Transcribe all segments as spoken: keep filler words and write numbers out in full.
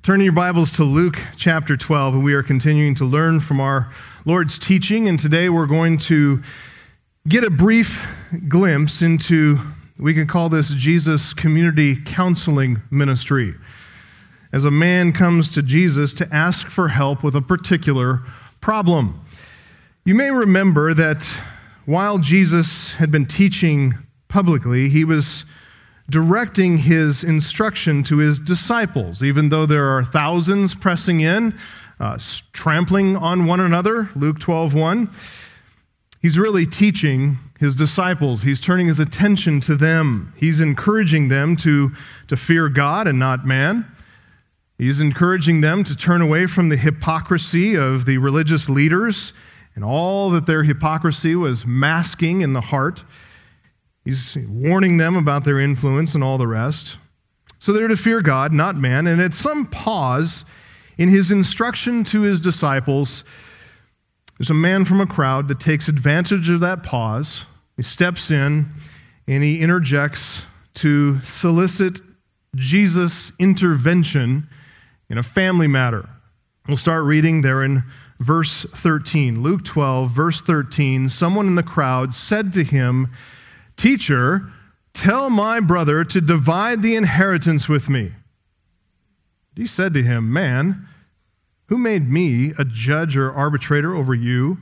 Turn your Bibles to Luke chapter twelve, and we are continuing to learn from our Lord's teaching, and today we're going to get a brief glimpse into, we can call this Jesus Community Counseling Ministry, as a man comes to Jesus to ask for help with a particular problem. You may remember that while Jesus had been teaching publicly, he was directing his instruction to his disciples, even though there are thousands pressing in, uh, trampling on one another, Luke twelve one. He's really teaching his disciples. He's turning his attention to them. He's encouraging them to, to fear God and not man. He's encouraging them to turn away from the hypocrisy of the religious leaders and all that their hypocrisy was masking in the heart. He's warning them about their influence and all the rest. So they're to fear God, not man. And at some pause in his instruction to his disciples, there's a man from a crowd that takes advantage of that pause. He steps in and he interjects to solicit Jesus' intervention in a family matter. We'll start reading there in verse thirteen. Luke twelve, verse thirteen. Someone in the crowd said to him, "Teacher, tell my brother to divide the inheritance with me." He said to him, "Man, who made me a judge or arbitrator over you?"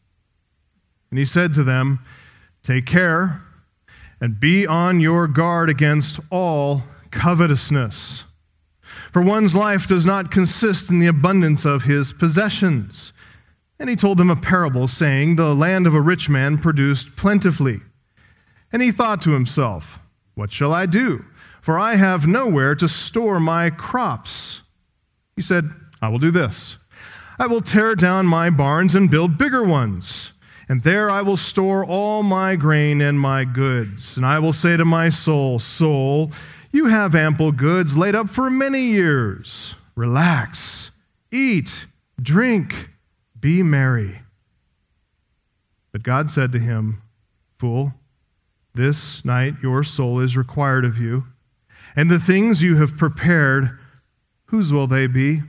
And he said to them, "Take care and be on your guard against all covetousness. For one's life does not consist in the abundance of his possessions." And he told them a parable, saying, "The land of a rich man produced plentifully. And he thought to himself, 'What shall I do? For I have nowhere to store my crops.' He said, 'I will do this. I will tear down my barns and build bigger ones. And there I will store all my grain and my goods. And I will say to my soul, Soul, you have ample goods laid up for many years. Relax, eat, drink, be merry.' But God said to him, 'Fool, this night your soul is required of you, and the things you have prepared, whose will they be?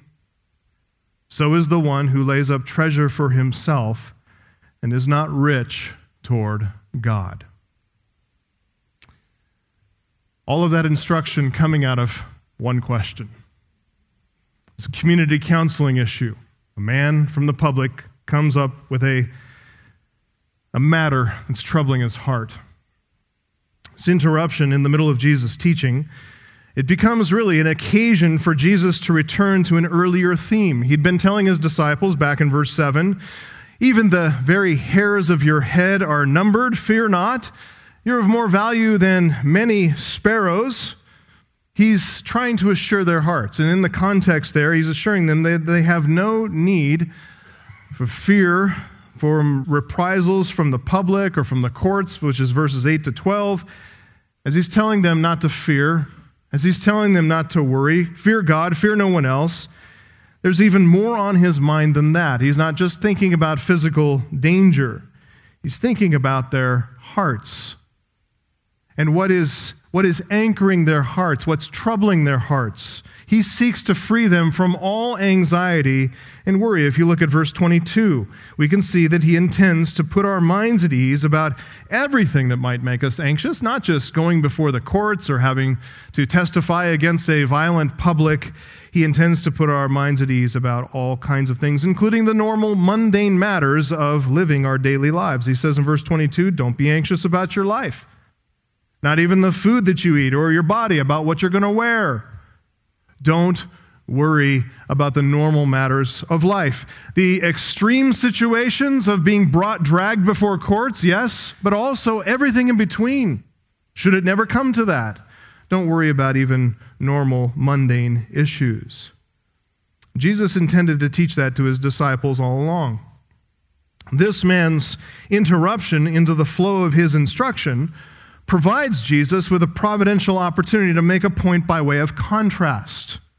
So is the one who lays up treasure for himself and is not rich toward God.'" All of that instruction coming out of one question. It's a community counseling issue. A man from the public comes up with a, a matter that's troubling his heart. This interruption in the middle of Jesus' teaching, it becomes really an occasion for Jesus to return to an earlier theme. He'd been telling his disciples back in verse seven, "Even the very hairs of your head are numbered. Fear not. You're of more value than many sparrows." He's trying to assure their hearts. And in the context there, he's assuring them that they have no need for fear for reprisals from the public or from the courts, which is verses eight to twelve. As he's telling them not to fear, as he's telling them not to worry, fear God, fear no one else, there's even more on his mind than that. He's not just thinking about physical danger. He's thinking about their hearts. And what is, what is anchoring their hearts, what's troubling their hearts. He seeks to free them from all anxiety and worry. If you look at verse twenty-two, we can see that he intends to put our minds at ease about everything that might make us anxious, not just going before the courts or having to testify against a violent public. He intends to put our minds at ease about all kinds of things, including the normal mundane matters of living our daily lives. He says in verse twenty-two, "Don't be anxious about your life, not even the food that you eat or your body, about what you're going to wear." Don't worry about the normal matters of life. The extreme situations of being brought, dragged before courts, yes, but also everything in between. Should it never come to that, don't worry about even normal, mundane issues. Jesus intended to teach that to his disciples all along. This man's interruption into the flow of his instruction provides Jesus with a providential opportunity to make a point by way of contrast.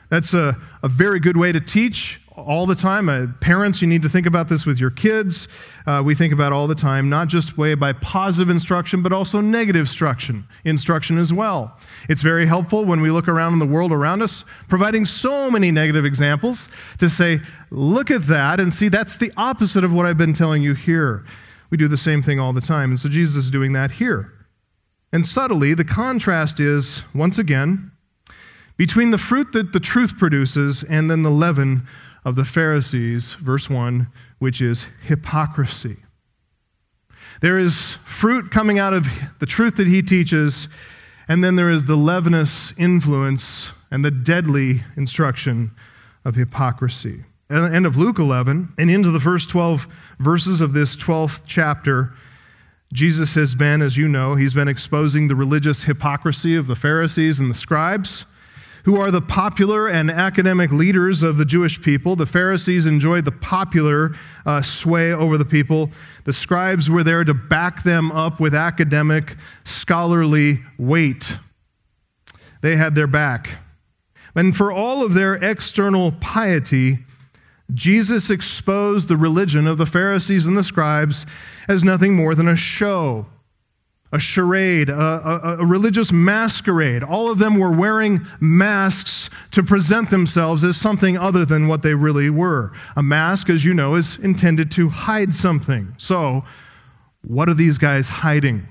That's a, a very good way to teach all the time. Uh, parents, you need to think about this with your kids. Uh, we think about all the time, not just way by positive instruction, but also negative instruction, instruction as well. It's very helpful when we look around in the world around us, providing so many negative examples to say, look at that and see that's the opposite of what I've been telling you here. We do the same thing all the time. And so Jesus is doing that here. And subtly, the contrast is, once again, between the fruit that the truth produces and then the leaven of the Pharisees, verse one, which is hypocrisy. There is fruit coming out of the truth that he teaches, and then there is the leavenous influence and the deadly instruction of hypocrisy. At the end of Luke eleven, and into the first twelve verses of this twelfth chapter, Jesus has been, as you know, he's been exposing the religious hypocrisy of the Pharisees and the scribes, who are the popular and academic leaders of the Jewish people. The Pharisees enjoyed the popular uh, sway over the people. The scribes were there to back them up with academic, scholarly weight. They had their back. And for all of their external piety, Jesus exposed the religion of the Pharisees and the scribes as nothing more than a show, a charade, a, a, a religious masquerade. All of them were wearing masks to present themselves as something other than what they really were. A mask, as you know, is intended to hide something. So, what are these guys hiding?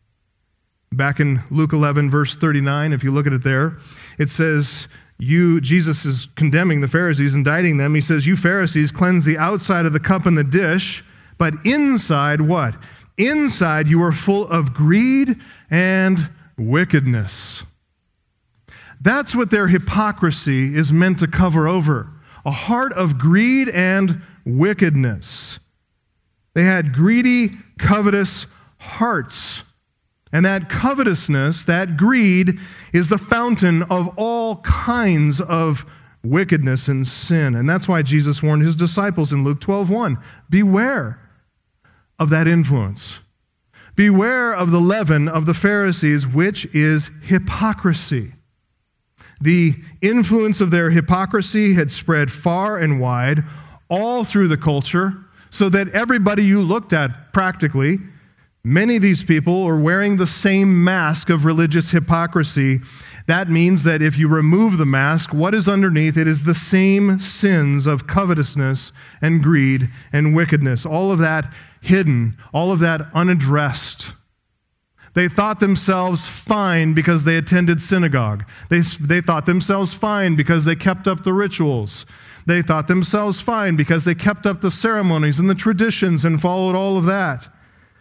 Back in Luke eleven, verse thirty-nine, if you look at it there, it says, You, Jesus is condemning the Pharisees, indicting them. He says, you Pharisees cleanse the outside of the cup and the dish, but inside what? Inside you are full of greed and wickedness. That's what their hypocrisy is meant to cover over. A heart of greed and wickedness. They had greedy, covetous hearts. And that covetousness, that greed, is the fountain of all kinds of wickedness and sin. And that's why Jesus warned his disciples in Luke twelve one, beware of that influence. Beware of the leaven of the Pharisees, which is hypocrisy. The influence of their hypocrisy had spread far and wide, all through the culture, so that everybody you looked at practically, many of these people are wearing the same mask of religious hypocrisy. That means that if you remove the mask, what is underneath it is the same sins of covetousness and greed and wickedness. All of that hidden, all of that unaddressed. They thought themselves fine because they attended synagogue. They, they thought themselves fine because they kept up the rituals. They thought themselves fine because they kept up the ceremonies and the traditions and followed all of that.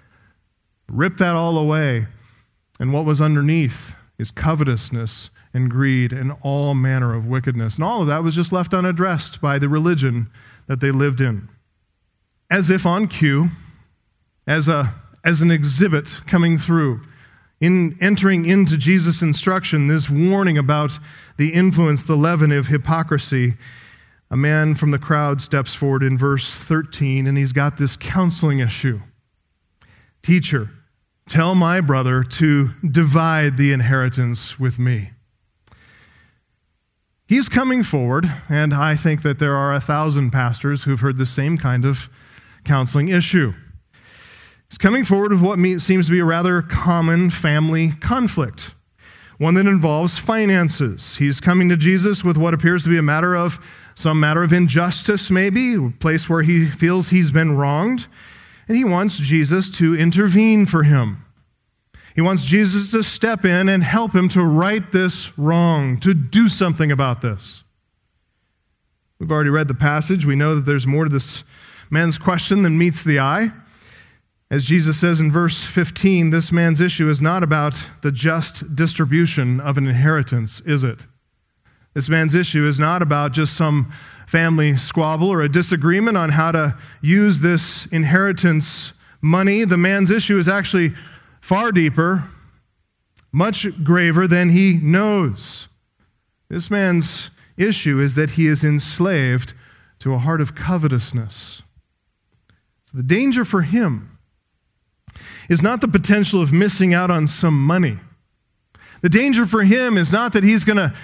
Rip that all away, and what was underneath is covetousness and greed and all manner of wickedness. And all of that was just left unaddressed by the religion that they lived in. As if on cue, as a as an exhibit coming through, in entering into Jesus' instruction, this warning about the influence, the leaven of hypocrisy, a man from the crowd steps forward in verse thirteen, and he's got this counseling issue. Teacher, tell my brother to divide the inheritance with me. He's coming forward, and I think that there are a thousand pastors who've heard the same kind of counseling issue. He's coming forward with what seems to be a rather common family conflict, one that involves finances. He's coming to Jesus with what appears to be a matter of, some matter of injustice maybe, a place where he feels he's been wronged, and he wants Jesus to intervene for him. He wants Jesus to step in and help him to right this wrong, to do something about this. We've already read the passage. We know that there's more to this man's question than meets the eye. As Jesus says in verse fifteen, this man's issue is not about the just distribution of an inheritance, is it? This man's issue is not about just some family squabble or a disagreement on how to use this inheritance money. The man's issue is actually far deeper, much graver than he knows. This man's issue is that he is enslaved to a heart of covetousness. So the danger for him is not the potential of missing out on some money. The danger for him is not that he's going to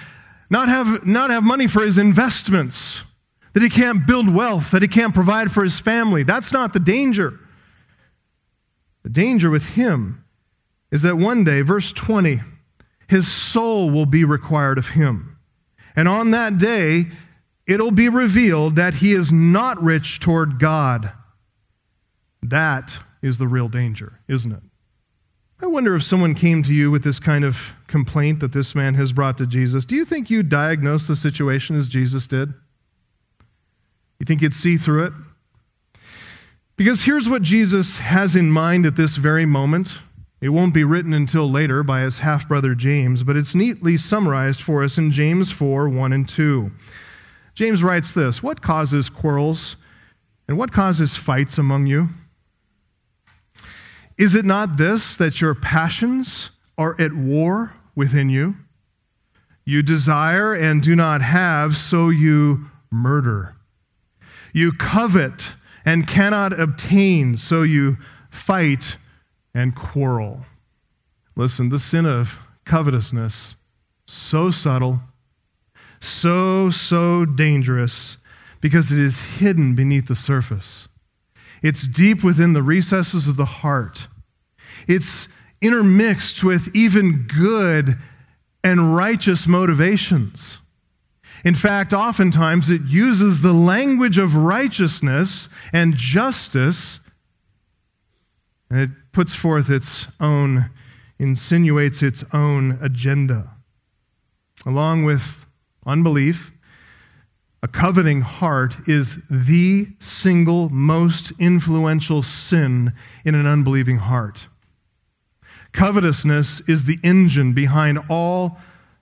not have, not have money for his investments, that he can't build wealth, that he can't provide for his family. That's not the danger. The danger with him is that one day, verse twenty, his soul will be required of him. And on that day, it'll be revealed that he is not rich toward God. That is the real danger, isn't it? I wonder if someone came to you with this kind of complaint that this man has brought to Jesus. Do you think you'd diagnose the situation as Jesus did? You think you'd see through it? Because here's what Jesus has in mind at this very moment. It won't be written until later by his half-brother James, but it's neatly summarized for us in James four, one and two. James writes this, "What causes quarrels and what causes fights among you? Is it not this, that your passions are at war within you? You desire and do not have, so you murder. You covet and cannot obtain, so you fight and quarrel." Listen, the sin of covetousness, so subtle, so, so dangerous, because it is hidden beneath the surface. It's deep within the recesses of the heart. It's intermixed with even good and righteous motivations. In fact, oftentimes it uses the language of righteousness and justice, and it puts forth its own, insinuates its own agenda. Along with unbelief, a coveting heart is the single most influential sin in an unbelieving heart. Covetousness is the engine behind all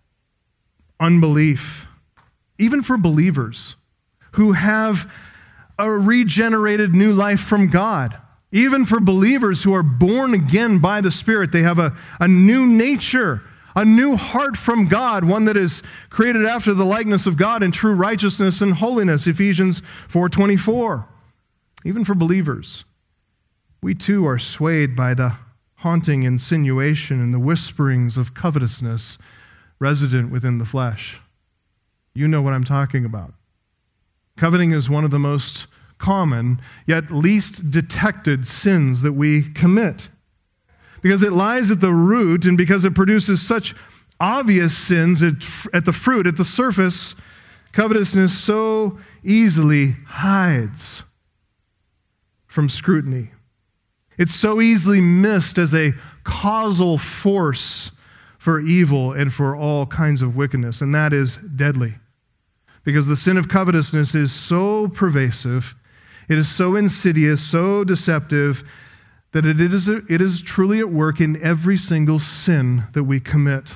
unbelief, even for believers who have a regenerated new life from God. Even for believers who are born again by the Spirit, they have a, a new nature, a new heart from God, one that is created after the likeness of God in true righteousness and holiness, Ephesians four twenty-four. Even for believers, we too are swayed by the haunting insinuation and the whisperings of covetousness resident within the flesh. You know what I'm talking about. Coveting is one of the most common, yet least detected sins that we commit. Because it lies at the root, and because it produces such obvious sins at, at the fruit, at the surface, covetousness so easily hides from scrutiny. It's so easily missed as a causal force for evil and for all kinds of wickedness, and that is deadly. Because the sin of covetousness is so pervasive, it is so insidious, so deceptive, that it is, it is truly at work in every single sin that we commit.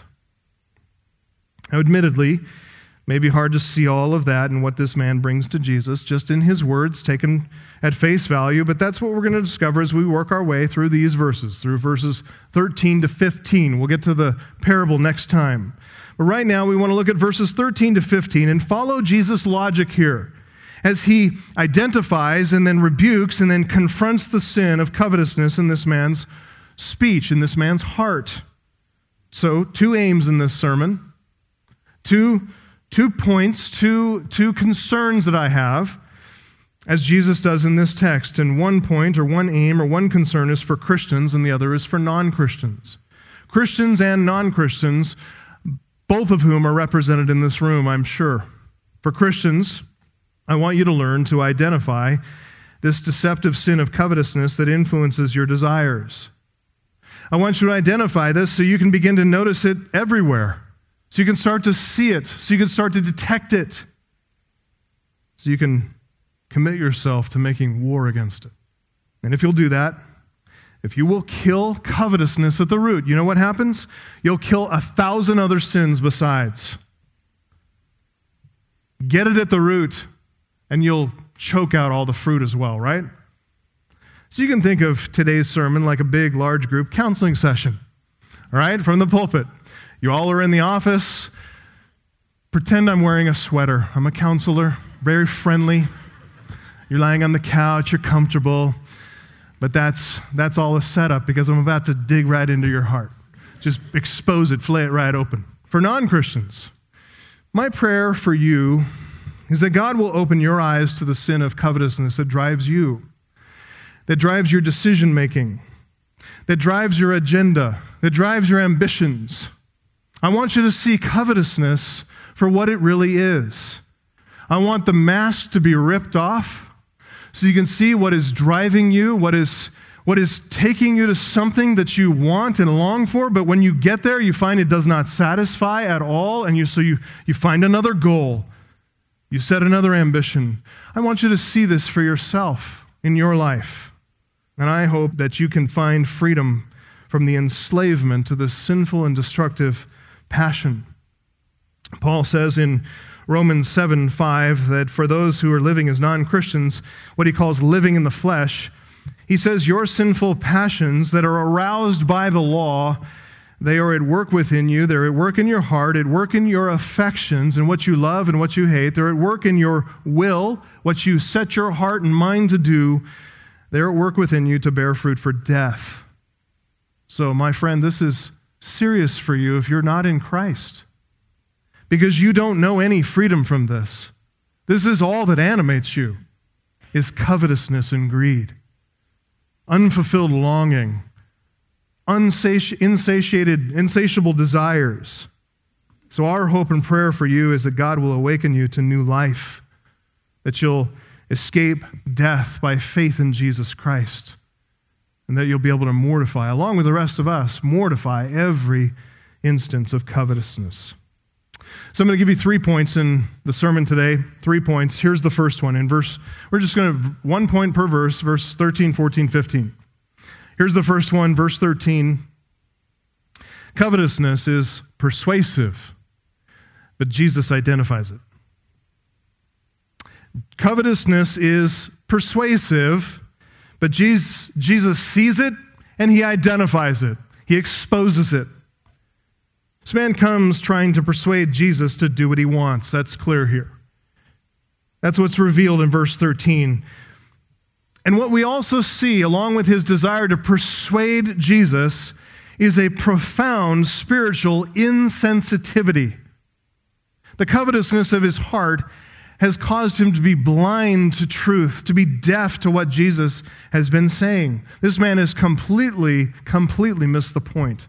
Now, admittedly, it may be hard to see all of that and what this man brings to Jesus, just in his words taken at face value, but that's what we're going to discover as we work our way through these verses, through verses thirteen to fifteen. We'll get to the parable next time. But right now, we want to look at verses thirteen to fifteen and follow Jesus' logic here, as he identifies and then rebukes and then confronts the sin of covetousness in this man's speech, in this man's heart. So, two aims in this sermon, two, two points, two, two concerns that I have, as Jesus does in this text. And one point or one aim or one concern is for Christians and the other is for non-Christians. Christians and non-Christians, both of whom are represented in this room, I'm sure. For Christians, I want you to learn to identify this deceptive sin of covetousness that influences your desires. I want you to identify this so you can begin to notice it everywhere, so you can start to see it, so you can start to detect it, so you can commit yourself to making war against it. And if you'll do that, if you will kill covetousness at the root, you know what happens? You'll kill a thousand other sins besides. Get it at the root, and you'll choke out all the fruit as well, right? So you can think of today's sermon like a big, large group counseling session, all right, from the pulpit. You all are in the office. Pretend I'm wearing a sweater. I'm a counselor, very friendly. You're lying on the couch, you're comfortable, but that's that's all a setup because I'm about to dig right into your heart. Just expose it, flay it right open. For non-Christians, My prayer for you is that God will open your eyes to the sin of covetousness that drives you, that drives your decision-making, that drives your agenda, that drives your ambitions. I want you to see covetousness for what it really is. I want the mask to be ripped off so you can see what is driving you, what is, what is taking you to something that you want and long for, but when you get there, you find it does not satisfy at all, and you, so you, you find another goal. You set another ambition. I want you to see this for yourself in your life, and I hope that you can find freedom from the enslavement to this sinful and destructive passion. Paul says in Romans seven five that for those who are living as non-Christians, what he calls living in the flesh, he says, your sinful passions that are aroused by the law, they are at work within you. They're at work in your heart, at work in your affections and what you love and what you hate. They're at work in your will, what you set your heart and mind to do. They're at work within you to bear fruit for death. So, my friend, this is serious for you if you're not in Christ, because you don't know any freedom from this. This is all that animates you, is covetousness and greed, unfulfilled longing, unsati- insatiated, insatiable desires. So our hope and prayer for you is that God will awaken you to new life, that you'll escape death by faith in Jesus Christ, and that you'll be able to mortify, along with the rest of us, mortify every instance of covetousness. So I'm going to give you three points in the sermon today, three points. Here's the first one. In verse, we're just going to, one point per verse, verse thirteen, fourteen, fifteen. Here's the first one, verse thirteen. Covetousness is persuasive, but Jesus identifies it. Covetousness is persuasive, but Jesus, Jesus sees it and he identifies it. He exposes it. This man comes trying to persuade Jesus to do what he wants. That's clear here. That's what's revealed in verse thirteen. And what we also see, along with his desire to persuade Jesus, is a profound spiritual insensitivity. The covetousness of his heart has caused him to be blind to truth, to be deaf to what Jesus has been saying. This man has completely, completely missed the point.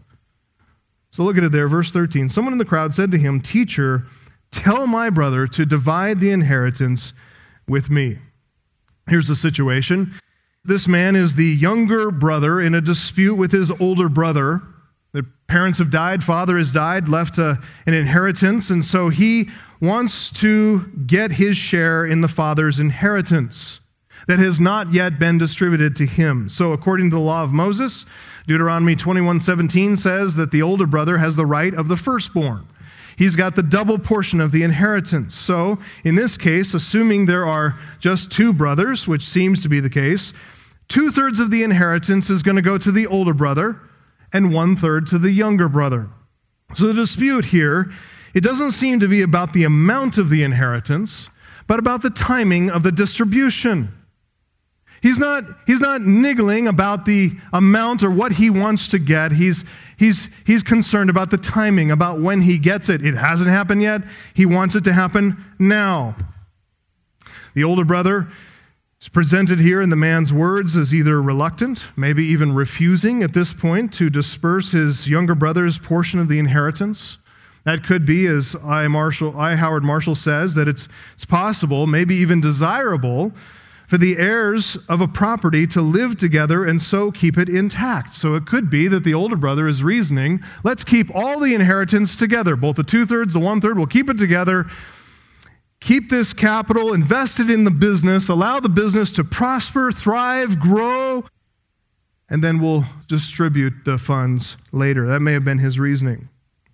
So look at it there, verse thirteen. Someone in the crowd said to him, "Teacher, tell my brother to divide the inheritance with me." Here's the situation. This man is the younger brother in a dispute with his older brother. The parents have died, father has died, left a, an inheritance, and so he wants to get his share in the father's inheritance that has not yet been distributed to him. So according to the law of Moses, Deuteronomy twenty-one seventeen says that the older brother has the right of the firstborn. He's got the double portion of the inheritance. So in this case, assuming there are just two brothers, which seems to be the case, two-thirds of the inheritance is going to go to the older brother and one-third to the younger brother. So the dispute here, it doesn't seem to be about the amount of the inheritance, but about the timing of the distribution. He's not, he's not niggling about the amount or what he wants to get. He's, he's, he's concerned about the timing, about when he gets it. It hasn't happened yet. He wants it to happen now. The older brother is presented here in the man's words as either reluctant, maybe even refusing at this point to disperse his younger brother's portion of the inheritance. That could be, as I. Marshall, I. Howard Marshall says, that it's, it's possible, maybe even desirable, for the heirs of a property to live together and so keep it intact. So it could be that the older brother is reasoning, let's keep all the inheritance together, both the two-thirds, the one-third, we'll keep it together, keep this capital invested in the business, allow the business to prosper, thrive, grow, and then we'll distribute the funds later. That may have been his reasoning.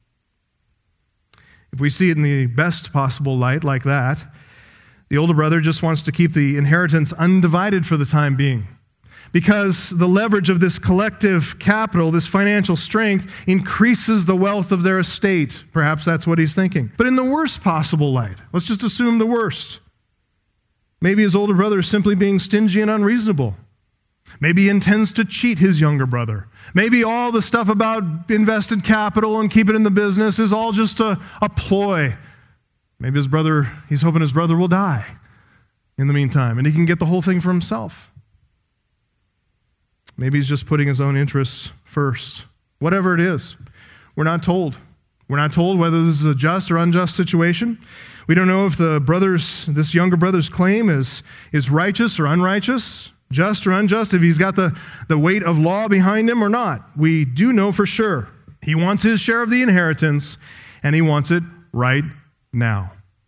If we see it in the best possible light like that, the older brother just wants to keep the inheritance undivided for the time being, because the leverage of this collective capital, this financial strength, increases the wealth of their estate. Perhaps that's what he's thinking. But in the worst possible light, let's just assume the worst. Maybe his older brother is simply being stingy and unreasonable. Maybe he intends to cheat his younger brother. Maybe all the stuff about invested capital and keep it in the business is all just a, a ploy Maybe his brother, he's hoping his brother will die in the meantime, and he can get the whole thing for himself. Maybe he's just putting his own interests first. Whatever it is, we're not told. We're not told whether this is a just or unjust situation. We don't know if the brother's, this younger brother's claim is, is righteous or unrighteous, just or unjust, if he's got the, the weight of law behind him or not. We do know for sure he wants his share of the inheritance, and he wants it right now.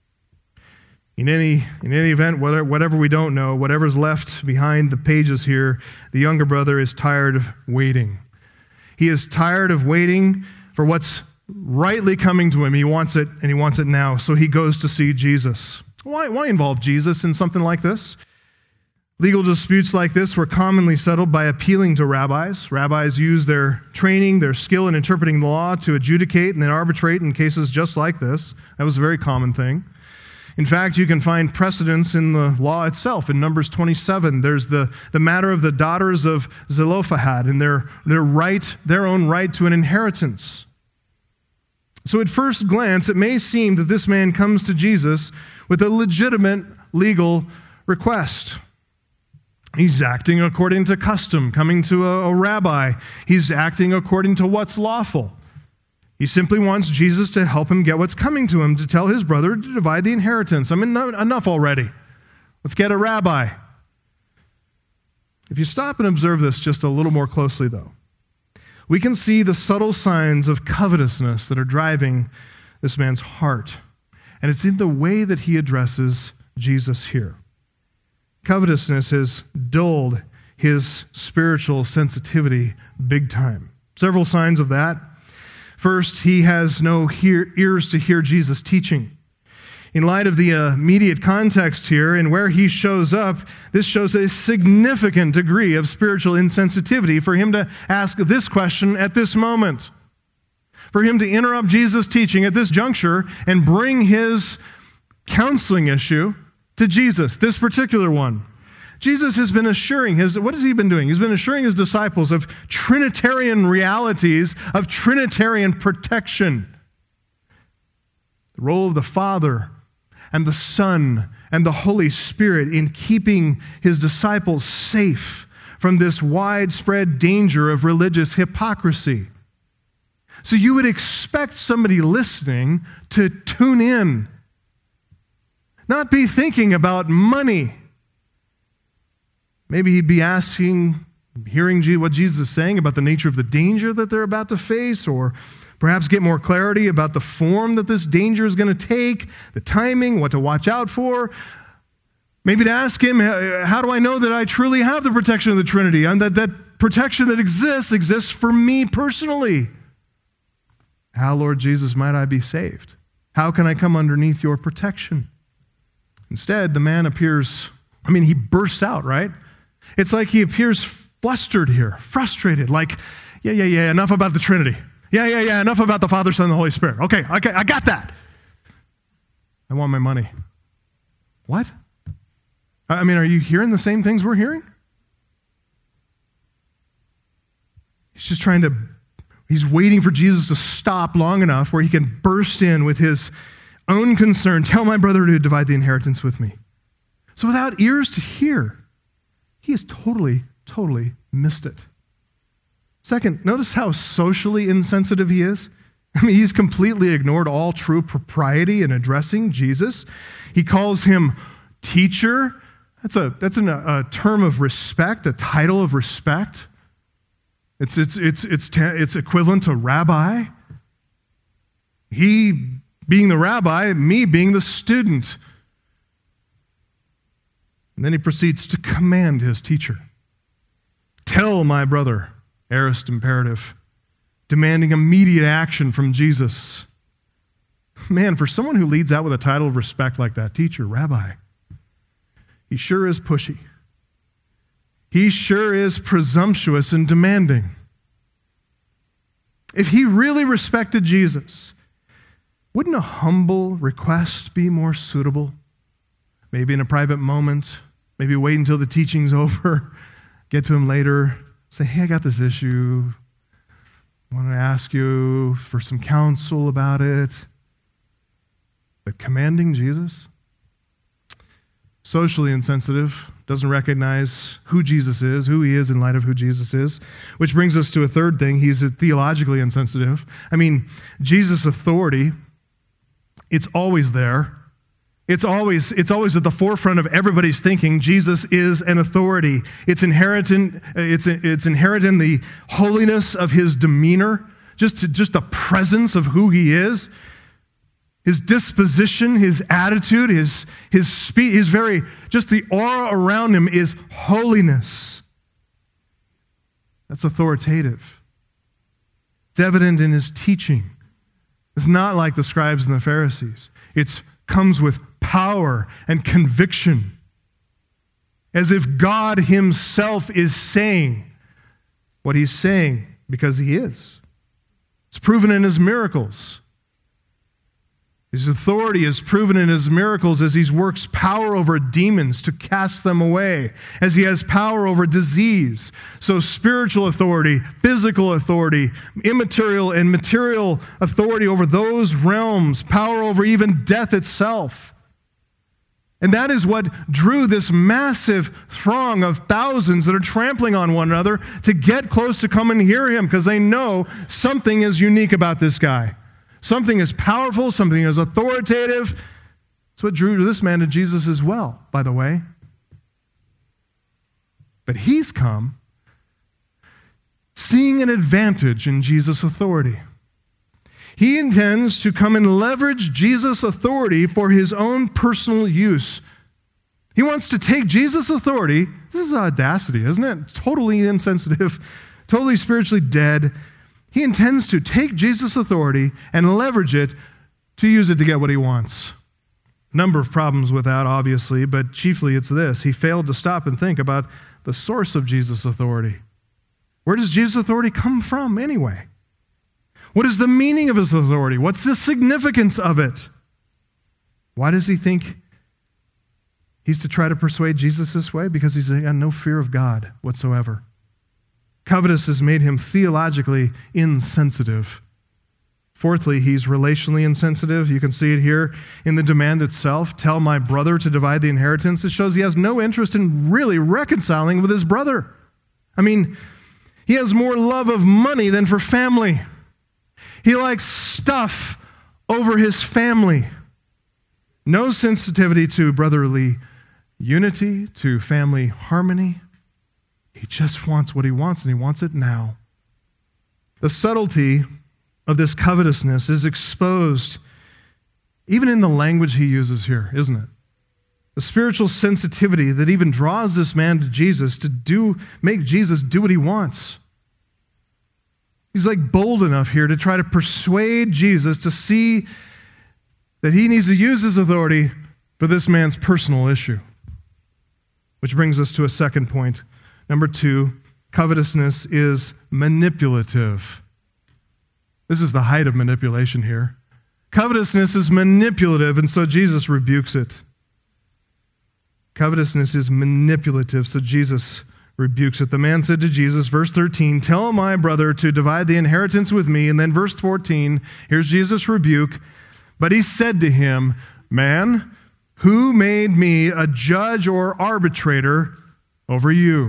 In any, in any event, whatever, whatever we don't know, whatever's left behind the pages here, the younger brother is tired of waiting. He is tired of waiting for what's rightly coming to him. He wants it, and he wants it now. So he goes to see Jesus. Why, why involve Jesus in something like this? Legal disputes like this were commonly settled by appealing to rabbis. Rabbis use their training, their skill in interpreting the law to adjudicate and then arbitrate in cases just like this. That was a very common thing. In fact, you can find precedents in the law itself. In Numbers twenty-seven, there's the, the matter of the daughters of Zelophehad and their, their right, their own right to an inheritance. So at first glance, it may seem that this man comes to Jesus with a legitimate legal request. He's acting according to custom, coming to a, a rabbi. He's acting according to what's lawful. He simply wants Jesus to help him get what's coming to him, to tell his brother to divide the inheritance. I mean, enough already. Let's get a rabbi. If you stop and observe this just a little more closely, though, we can see the subtle signs of covetousness that are driving this man's heart. And it's in the way that he addresses Jesus here. Covetousness has dulled his spiritual sensitivity big time. Several signs of that. First, he has no hear, ears to hear Jesus teaching. In light of the immediate context here and where he shows up, this shows a significant degree of spiritual insensitivity for him to ask this question at this moment. For him to interrupt Jesus' teaching at this juncture and bring his counseling issue to Jesus, this particular one. Jesus has been assuring his, what has he been doing? He's been assuring his disciples of Trinitarian realities, of Trinitarian protection. The role of the Father and the Son and the Holy Spirit in keeping his disciples safe from this widespread danger of religious hypocrisy. So you would expect somebody listening to tune in, not be thinking about money. Maybe he'd be asking, hearing what Jesus is saying about the nature of the danger that they're about to face, or perhaps get more clarity about the form that this danger is going to take, the timing, what to watch out for. Maybe to ask him, how do I know that I truly have the protection of the Trinity, and that that protection that exists exists for me personally? How, Lord Jesus, might I be saved? How can I come underneath your protection? Instead, the man appears, I mean, he bursts out, right? It's like he appears flustered here, frustrated, like, yeah, yeah, yeah, enough about the Trinity. Yeah, yeah, yeah, enough about the Father, Son, and the Holy Spirit. Okay, okay, I got that. I want my money. What? I mean, are you hearing the same things we're hearing? He's just trying to, he's waiting for Jesus to stop long enough where he can burst in with his own concern. Tell my brother to divide the inheritance with me. So without ears to hear, he has totally, totally missed it. Second, notice how socially insensitive he is. I mean, he's completely ignored all true propriety in addressing Jesus. He calls him teacher. That's a that's an, a term of respect, a title of respect. It's it's it's it's it's equivalent to rabbi. He being the rabbi, me being the student. And then he proceeds to command his teacher. Tell my brother, aorist imperative, demanding immediate action from Jesus. Man, for someone who leads out with a title of respect like that, teacher, rabbi, he sure is pushy. He sure is presumptuous and demanding. If he really respected Jesus, wouldn't a humble request be more suitable? Maybe in a private moment, maybe wait until the teaching's over, get to him later, say, hey, I got this issue. I want to ask you for some counsel about it. But commanding Jesus? Socially insensitive, doesn't recognize who Jesus is, who he is in light of who Jesus is, which brings us to a third thing. He's theologically insensitive. I mean, Jesus' authority, it's always there. It's always, it's always at the forefront of everybody's thinking. Jesus is an authority. It's inherent in, it's, it's inherent in the holiness of his demeanor, just, to, just the presence of who he is. His disposition, his attitude, his, his speech, his very, just the aura around him is holiness. That's authoritative. It's evident in his teaching. It's not like the scribes and the Pharisees. It comes with power and conviction, as if God himself is saying what he's saying because he is. It's proven in his miracles. His authority is proven in his miracles as he works power over demons to cast them away, as he has power over disease. So spiritual authority, physical authority, immaterial and material authority over those realms, power over even death itself. And that is what drew this massive throng of thousands that are trampling on one another to get close to come and hear him, because they know something is unique about this guy. Something is powerful, something is authoritative. That's what drew this man to Jesus as well, by the way. But he's come seeing an advantage in Jesus' authority. He intends to come and leverage Jesus' authority for his own personal use. He wants to take Jesus' authority. This is audacity, isn't it? Totally insensitive, totally spiritually dead. He intends to take Jesus' authority and leverage it to use it to get what he wants. A number of problems with that, obviously, but chiefly it's this. He failed to stop and think about the source of Jesus' authority. Where does Jesus' authority come from anyway? What is the meaning of his authority? What's the significance of it? Why does he think he's to try to persuade Jesus this way? Because he's got no fear of God whatsoever. Covetous has made him theologically insensitive. Fourthly, he's relationally insensitive. You can see it here in the demand itself. Tell my brother to divide the inheritance. It shows he has no interest in really reconciling with his brother. I mean, he has more love of money than for family. He likes stuff over his family. No sensitivity to brotherly unity, to family harmony. He just wants what he wants, and he wants it now. The subtlety of this covetousness is exposed even in the language he uses here, isn't it? The spiritual sensitivity that even draws this man to Jesus to do, make Jesus do what he wants. He's like bold enough here to try to persuade Jesus to see that he needs to use his authority for this man's personal issue. Which brings us to a second point. Number two, covetousness is manipulative. This is the height of manipulation here. Covetousness is manipulative, and so Jesus rebukes it. Covetousness is manipulative, so Jesus rebukes it. The man said to Jesus, verse thirteen, tell my brother to divide the inheritance with me. And then verse fourteen, here's Jesus' rebuke. But he said to him, man, who made me a judge or arbitrator over you?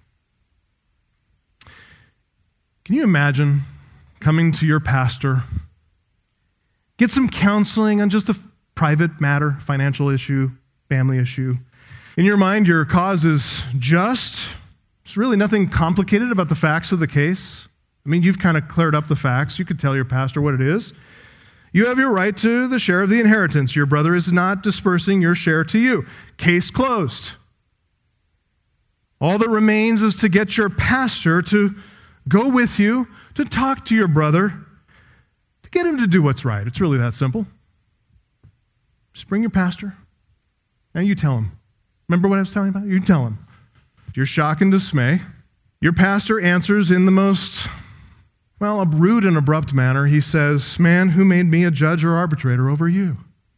Can you imagine coming to your pastor, get some counseling on just a private matter, financial issue, family issue? In your mind, your cause is just. There's really nothing complicated about the facts of the case. I mean, you've kind of cleared up the facts. You could tell your pastor what it is. You have your right to the share of the inheritance. Your brother is not dispersing your share to you. Case closed. All that remains is to get your pastor to go with you to talk to your brother, to get him to do what's right. It's really that simple. Just bring your pastor, and you tell him. Remember what I was telling you about? You tell him. To your shock and dismay, your pastor answers in the most, well, a rude and abrupt manner. He says, man, who made me a judge or arbitrator over you?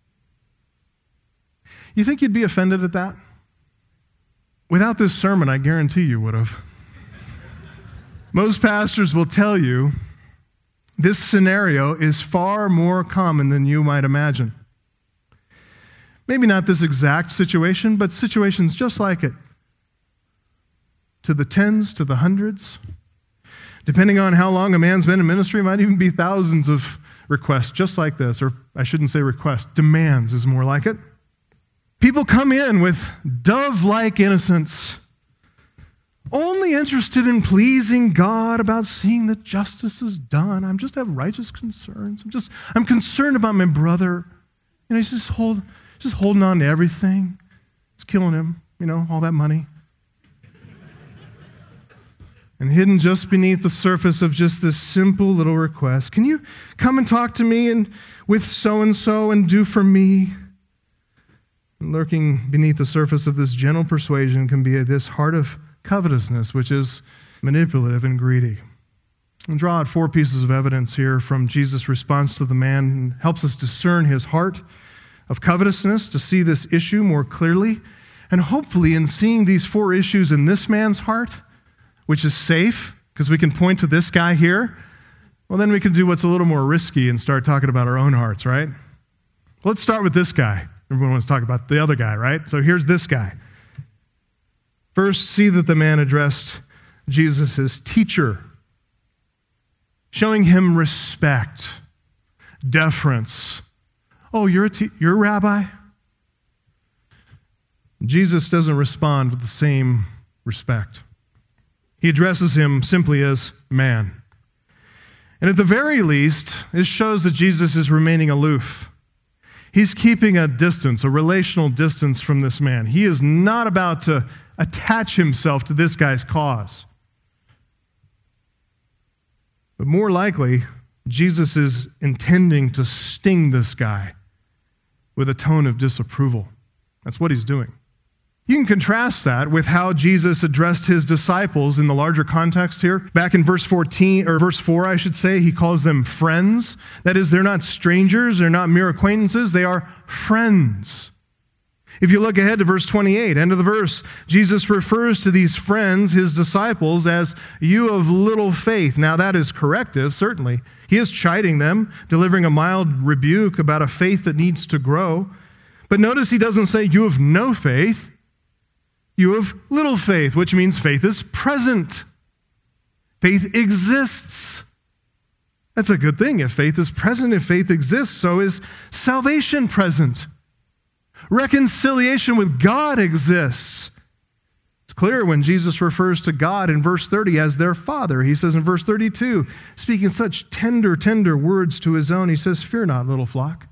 You think you'd be offended at that? Without this sermon, I guarantee you would have. Most pastors will tell you this scenario is far more common than you might imagine. Maybe not this exact situation, but situations just like it. To the tens, to the hundreds. Depending on how long a man's been in ministry, might even be thousands of requests just like this, or I shouldn't say requests, demands is more like it. People come in with dove-like innocence, only interested in pleasing God, about seeing that justice is done. I'm just have righteous concerns. I'm just, I'm concerned about my brother. You know, he's just, hold, just holding on to everything. It's killing him, you know, all that money. And hidden just beneath the surface of just this simple little request, can you come and talk to me and with so-and-so and do for me? And lurking beneath the surface of this gentle persuasion can be this heart of covetousness, which is manipulative and greedy. And draw out four pieces of evidence here from Jesus' response to the man, and helps us discern his heart of covetousness, to see this issue more clearly. And hopefully in seeing these four issues in this man's heart, which is safe, because we can point to this guy here, well, then we can do what's a little more risky and start talking about our own hearts, right? Let's start with this guy. Everyone wants to talk about the other guy, right? So here's this guy. First, see that the man addressed Jesus as teacher, showing him respect, deference. Oh, you're a, te- you're a rabbi? Jesus doesn't respond with the same respect. He addresses him simply as man. And at the very least, it shows that Jesus is remaining aloof. He's keeping a distance, a relational distance from this man. He is not about to attach himself to this guy's cause. But more likely, Jesus is intending to sting this guy with a tone of disapproval. That's what he's doing. You can contrast that with how Jesus addressed his disciples in the larger context here. Back in verse fourteen, or verse four, I should say, he calls them friends. That is, they're not strangers, they're not mere acquaintances, they are friends. If you look ahead to verse twenty-eight, end of the verse, Jesus refers to these friends, his disciples, as you of little faith. Now that is corrective, certainly. He is chiding them, delivering a mild rebuke about a faith that needs to grow. But notice he doesn't say you have no faith. You have little faith, which means faith is present. Faith exists. That's a good thing. If faith is present, if faith exists, so is salvation present. Reconciliation with God exists. It's clear when Jesus refers to God in verse thirty as their Father. He says in verse thirty-two, speaking such tender, tender words to his own, he says, fear not, little flock.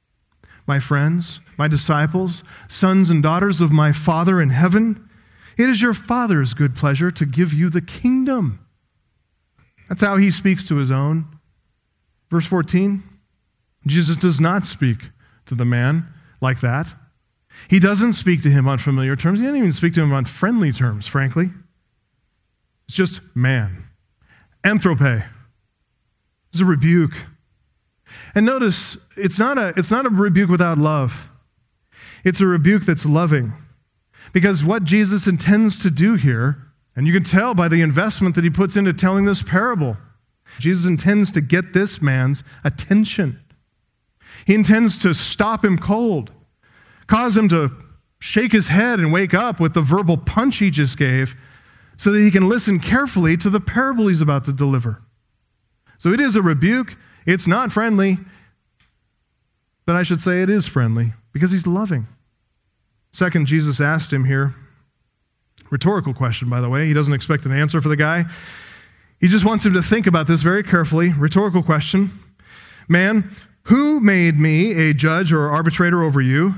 My friends, my disciples, sons and daughters of my Father in heaven, it is your Father's good pleasure to give you the kingdom. That's how he speaks to his own. Verse fourteen, Jesus does not speak to the man like that. He doesn't speak to him on familiar terms. He doesn't even speak to him on friendly terms, frankly. It's just man. Anthrope. It's a rebuke. And notice, it's not a, it's not a rebuke without love. It's a rebuke that's loving. Because what Jesus intends to do here, and you can tell by the investment that he puts into telling this parable, Jesus intends to get this man's attention. He intends to stop him cold, cause him to shake his head and wake up with the verbal punch he just gave, so that he can listen carefully to the parable he's about to deliver. So it is a rebuke. It's not friendly, but I should say it is friendly because he's loving. Second, Jesus asked him here, rhetorical question, by the way. He doesn't expect an answer for the guy. He just wants him to think about this very carefully. Rhetorical question. Man, who made me a judge or arbitrator over you?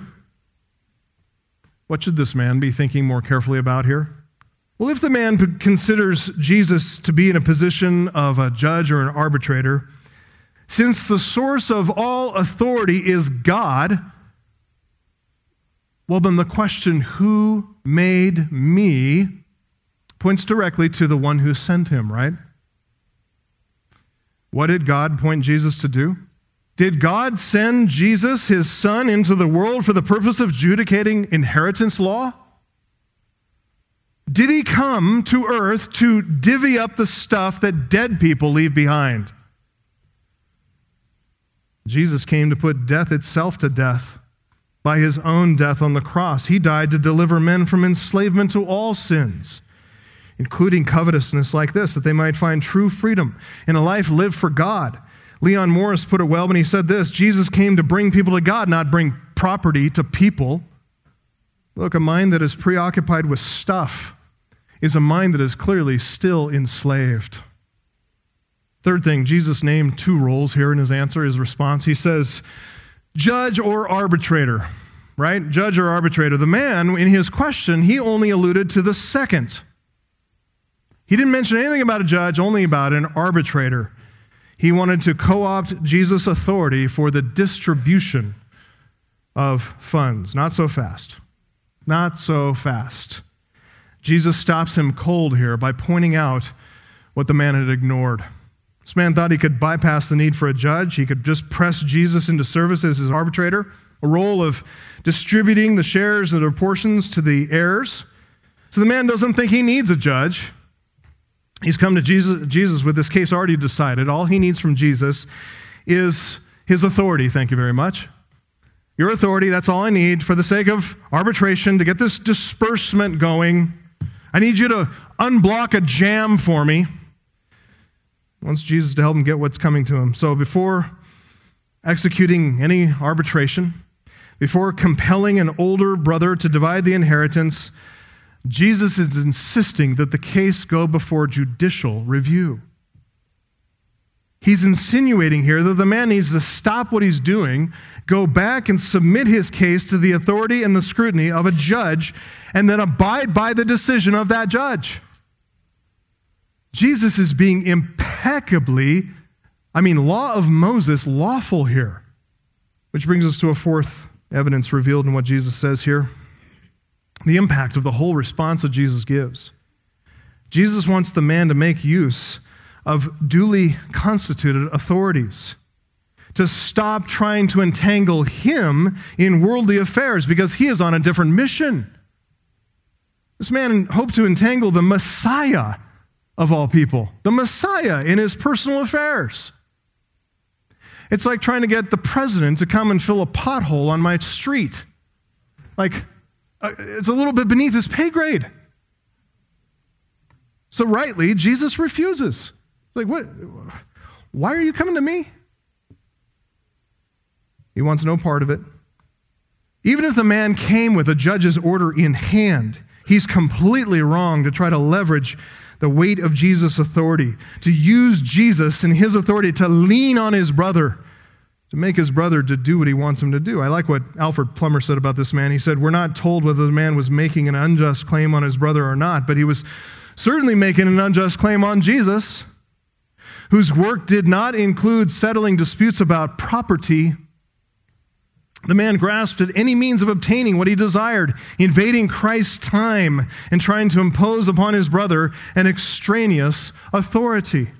What should this man be thinking more carefully about here? Well, if the man considers Jesus to be in a position of a judge or an arbitrator, since the source of all authority is God, well, then the question, who made me, points directly to the one who sent him, right? What did God point Jesus to do? Did God send Jesus, his son, into the world for the purpose of adjudicating inheritance law? Did he come to earth to divvy up the stuff that dead people leave behind? Jesus came to put death itself to death by his own death on the cross. He died to deliver men from enslavement to all sins, including covetousness like this, that they might find true freedom in a life lived for God. Leon Morris put it well when he said this: Jesus came to bring people to God, not bring property to people. Look, a mind that is preoccupied with stuff is a mind that is clearly still enslaved. Third thing, Jesus named two roles here in his answer, his response. He says, judge or arbitrator, right? Judge or arbitrator. The man, in his question, he only alluded to the second. He didn't mention anything about a judge, only about an arbitrator. He wanted to co-opt Jesus' authority for the distribution of funds. Not so fast. Not so fast. Jesus stops him cold here by pointing out what the man had ignored. This man thought he could bypass the need for a judge. He could just press Jesus into service as his arbitrator, a role of distributing the shares and the portions to the heirs. So the man doesn't think he needs a judge. He's come to Jesus, Jesus with this case already decided. All he needs from Jesus is his authority. Thank you very much. Your authority, that's all I need for the sake of arbitration to get this disbursement going. I need you to unblock a jam for me. Wants Jesus to help him get what's coming to him. So before executing any arbitration, before compelling an older brother to divide the inheritance, Jesus is insisting that the case go before judicial review. He's insinuating here that the man needs to stop what he's doing, go back and submit his case to the authority and the scrutiny of a judge, and then abide by the decision of that judge. Jesus is being impeccably, I mean, law of Moses, lawful here. Which brings us to a fourth evidence revealed in what Jesus says here. The impact of the whole response that Jesus gives. Jesus wants the man to make use of duly constituted authorities, to stop trying to entangle him in worldly affairs because he is on a different mission. This man hoped to entangle the Messiah of all people, the Messiah in his personal affairs. It's like trying to get the president to come and fill a pothole on my street. Like, uh, it's a little bit beneath his pay grade. So rightly, Jesus refuses. Like, what? Why are you coming to me? He wants no part of it. Even if the man came with a judge's order in hand, he's completely wrong to try to leverage the weight of Jesus' authority, to use Jesus and his authority to lean on his brother, to make his brother to do what he wants him to do. I like what Alfred Plummer said about this man. He said, we're not told whether the man was making an unjust claim on his brother or not, but he was certainly making an unjust claim on Jesus, whose work did not include settling disputes about property. The man grasped at any means of obtaining what he desired, invading Christ's time and trying to impose upon his brother an extraneous authority.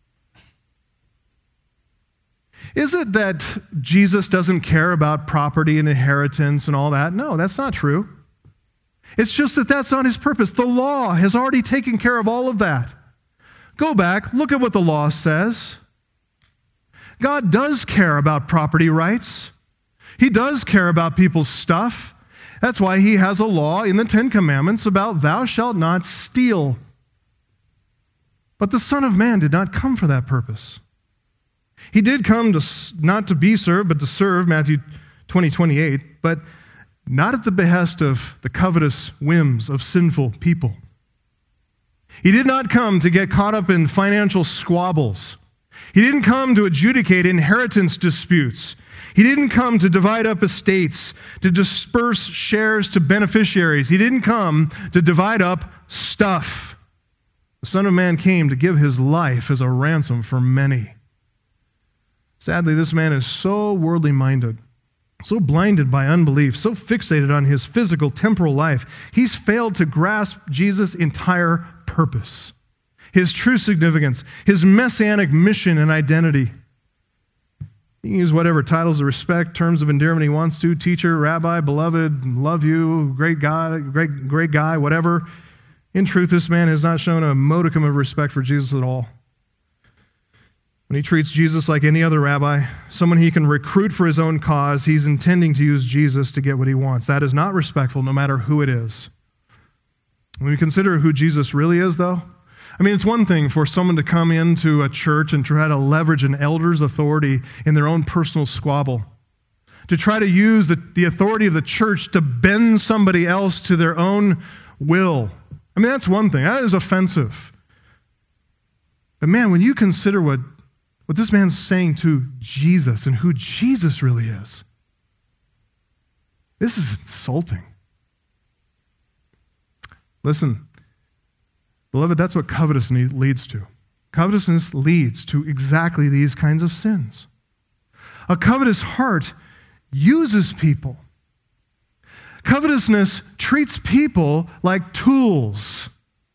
Is it that Jesus doesn't care about property and inheritance and all that? No, that's not true. It's just that that's not his purpose. The law has already taken care of all of that. Go back, look at what the law says. God does care about property rights. He does care about people's stuff. That's why he has a law in the Ten Commandments about thou shalt not steal. But the Son of Man did not come for that purpose. He did come to not to be served, but to serve, Matthew twenty, twenty-eight, but not at the behest of the covetous whims of sinful people. He did not come to get caught up in financial squabbles. He didn't come to adjudicate inheritance disputes. He didn't come to divide up estates, to disperse shares to beneficiaries. He didn't come to divide up stuff. The Son of Man came to give his life as a ransom for many. Sadly, this man is so worldly minded, so blinded by unbelief, so fixated on his physical, temporal life, he's failed to grasp Jesus' entire purpose, his true significance, his messianic mission and identity. He can use whatever titles of respect, terms of endearment he wants to, teacher, rabbi, beloved, love you, great guy, great, great guy, whatever. In truth, this man has not shown a modicum of respect for Jesus at all. When he treats Jesus like any other rabbi, someone he can recruit for his own cause, he's intending to use Jesus to get what he wants. That is not respectful, no matter who it is. When we consider who Jesus really is, though, I mean, it's one thing for someone to come into a church and try to leverage an elder's authority in their own personal squabble, to try to use the, the authority of the church to bend somebody else to their own will. I mean, that's one thing. That is offensive. But man, when you consider what, what this man's saying to Jesus and who Jesus really is, this is insulting. Listen, beloved, that's what covetousness leads to. Covetousness leads to exactly these kinds of sins. A covetous heart uses people. Covetousness treats people like tools.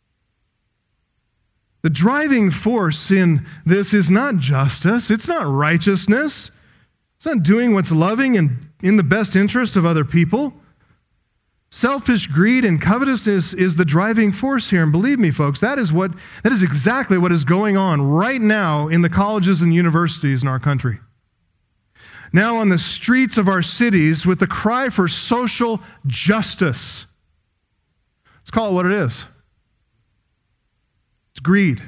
The driving force in this is not justice. It's not righteousness. It's not doing what's loving and in the best interest of other people. Selfish greed and covetousness is the driving force here. And believe me, folks, that is what that is exactly what is going on right now in the colleges and universities in our country. Now on the streets of our cities with the cry for social justice. Let's call it what it is. It's greed.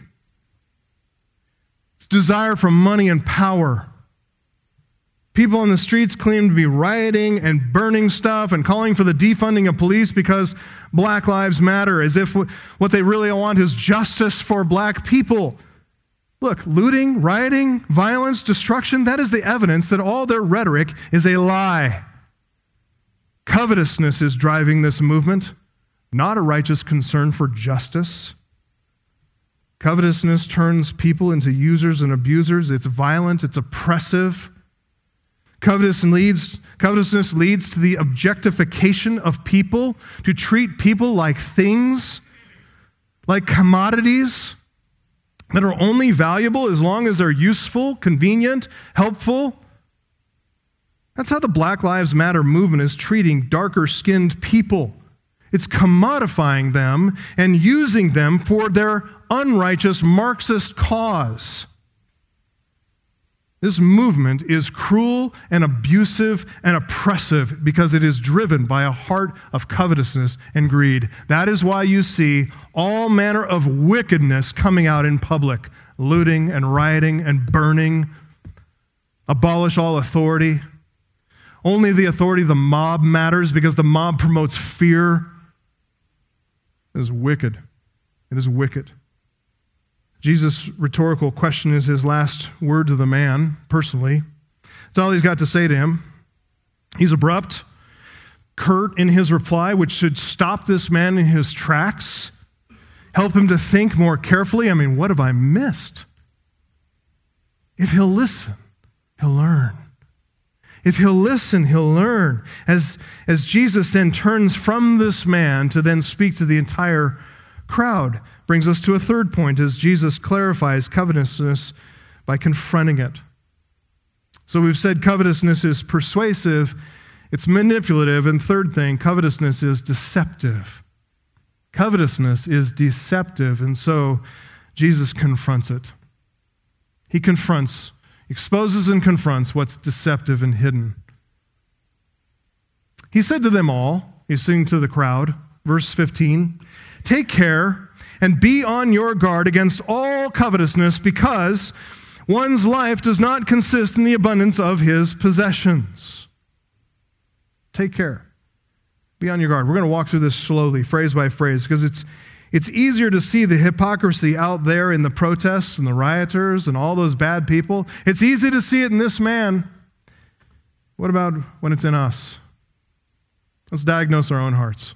It's desire for money and power. People on the streets claim to be rioting and burning stuff and calling for the defunding of police because Black Lives Matter, as if what they really want is justice for black people. Look, looting, rioting, violence, destruction, that is the evidence that all their rhetoric is a lie. Covetousness is driving this movement, not a righteous concern for justice. Covetousness turns people into users and abusers. It's violent, it's oppressive. Covetousness leads, covetousness leads to the objectification of people, to treat people like things, like commodities that are only valuable as long as they're useful, convenient, helpful. That's how the Black Lives Matter movement is treating darker-skinned people. It's commodifying them and using them for their unrighteous Marxist cause. This movement is cruel and abusive and oppressive because it is driven by a heart of covetousness and greed. That is why you see all manner of wickedness coming out in public, looting and rioting and burning. Abolish all authority. Only the authority of the mob matters because the mob promotes fear. It is wicked. It is wicked. Jesus' rhetorical question is his last word to the man, personally. That's all he's got to say to him. He's abrupt, curt in his reply, which should stop this man in his tracks, help him to think more carefully. I mean, what have I missed? If he'll listen, he'll learn. If he'll listen, he'll learn. As, as Jesus then turns from this man to then speak to the entire crowd, brings us to a third point as Jesus clarifies covetousness by confronting it. So we've said covetousness is persuasive, it's manipulative, and third thing, covetousness is deceptive. Covetousness is deceptive, and so Jesus confronts it. He confronts, exposes and confronts what's deceptive and hidden. He said to them all, he's saying to the crowd, verse fifteen, "Take care and be on your guard against all covetousness, because one's life does not consist in the abundance of his possessions." Take care. Be on your guard. We're going to walk through this slowly, phrase by phrase, because it's it's easier to see the hypocrisy out there in the protests and the rioters and all those bad people. It's easy to see it in this man. What about when it's in us? Let's diagnose our own hearts.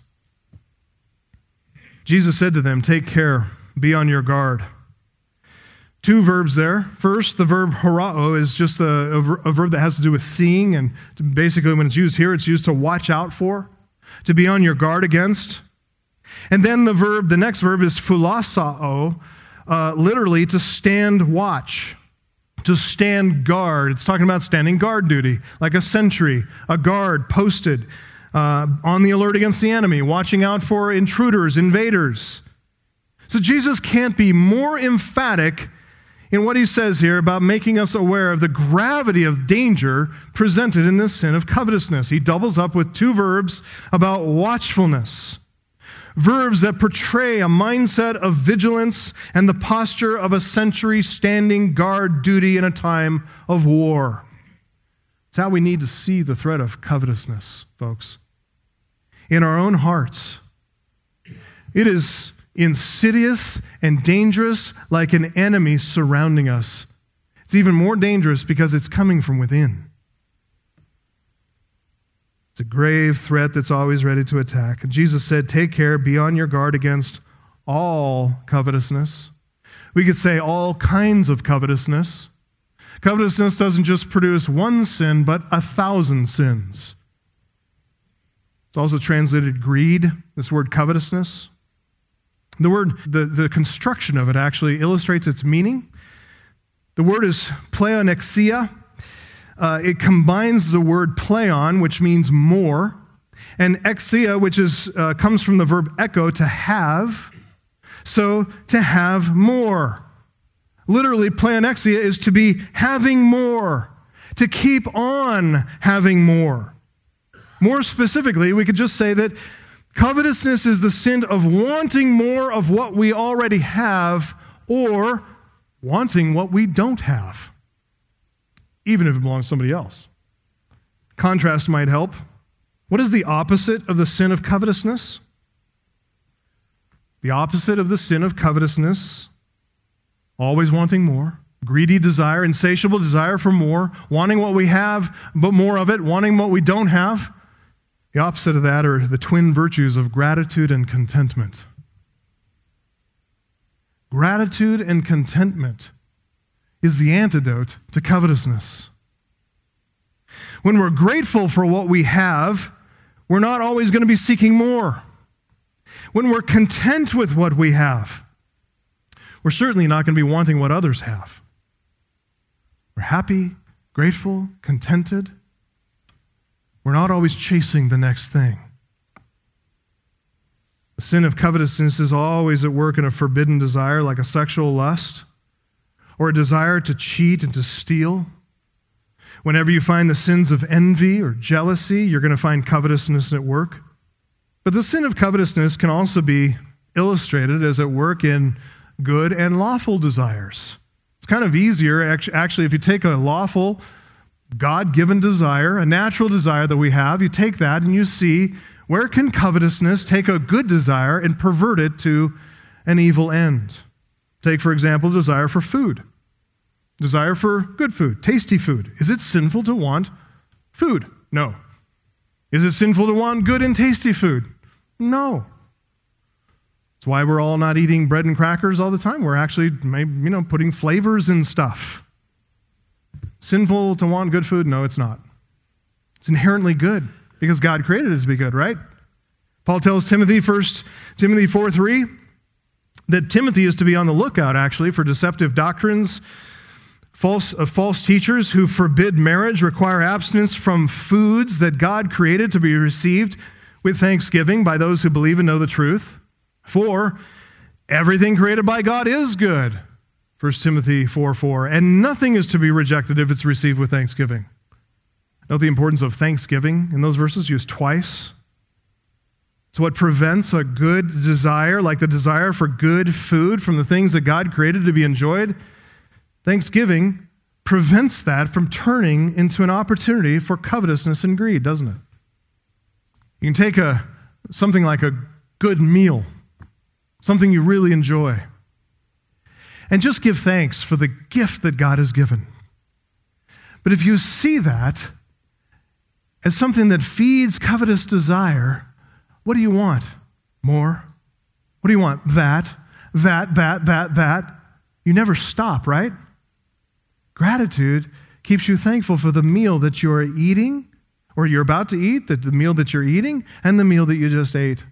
Jesus said to them, "Take care, be on your guard." Two verbs there. First, the verb horao is just a, a, a verb that has to do with seeing, and basically when it's used here, it's used to watch out for, to be on your guard against. And then the verb, the next verb is phulasao, uh, literally to stand watch, to stand guard. It's talking about standing guard duty, like a sentry, a guard posted, Uh, on the alert against the enemy, watching out for intruders, invaders. So Jesus can't be more emphatic in what he says here about making us aware of the gravity of danger presented in this sin of covetousness. He doubles up with two verbs about watchfulness. Verbs that portray a mindset of vigilance and the posture of a sentry standing guard duty in a time of war. It's how we need to see the threat of covetousness, folks. In our own hearts, it is insidious and dangerous like an enemy surrounding us. It's even more dangerous because it's coming from within. It's a grave threat that's always ready to attack. And Jesus said, take care, be on your guard against all covetousness. We could say all kinds of covetousness. Covetousness doesn't just produce one sin, but a thousand sins. It's also translated greed, this word covetousness. The word, the, the construction of it actually illustrates its meaning. The word is pleonexia. Uh, it combines the word pleon, which means more, and exia, which is uh, comes from the verb echo, to have. So, to have more. Literally, pleonexia is to be having more, to keep on having more. More specifically, we could just say that covetousness is the sin of wanting more of what we already have or wanting what we don't have, even if it belongs to somebody else. Contrast might help. What is the opposite of the sin of covetousness? The opposite of the sin of covetousness, always wanting more, greedy desire, insatiable desire for more, wanting what we have, but more of it, wanting what we don't have. The opposite of that are the twin virtues of gratitude and contentment. Gratitude and contentment is the antidote to covetousness. When we're grateful for what we have, we're not always going to be seeking more. When we're content with what we have, we're certainly not going to be wanting what others have. We're happy, grateful, contented. We're not always chasing the next thing. The sin of covetousness is always at work in a forbidden desire, like a sexual lust, or a desire to cheat and to steal. Whenever you find the sins of envy or jealousy, you're going to find covetousness at work. But the sin of covetousness can also be illustrated as at work in good and lawful desires. It's kind of easier, actually, if you take a lawful, God-given desire, a natural desire that we have, you take that and you see where can covetousness take a good desire and pervert it to an evil end. Take, for example, desire for food. Desire for good food, tasty food. Is it sinful to want food? No. Is it sinful to want good and tasty food? No. That's why we're all not eating bread and crackers all the time. We're actually, you know, putting flavors in stuff. Sinful to want good food? No, it's not. It's inherently good because God created it to be good, right? Paul tells Timothy, First Timothy four three, that Timothy is to be on the lookout, actually, for deceptive doctrines, false, uh, false teachers who forbid marriage, require abstinence from foods that God created to be received with thanksgiving by those who believe and know the truth. For everything created by God is good, First Timothy four four, and nothing is to be rejected if it's received with thanksgiving. Note the importance of thanksgiving in those verses, used twice. It's what prevents a good desire, like the desire for good food from the things that God created to be enjoyed. Thanksgiving prevents that from turning into an opportunity for covetousness and greed, doesn't it? You can take a something like a good meal, something you really enjoy, and just give thanks for the gift that God has given. But if you see that as something that feeds covetous desire, what do you want? More? What do you want? That, that, that, that, that. You never stop, right? Gratitude keeps you thankful for the meal that you are eating, or you're about to eat, the, the meal that you're eating, and the meal that you just ate.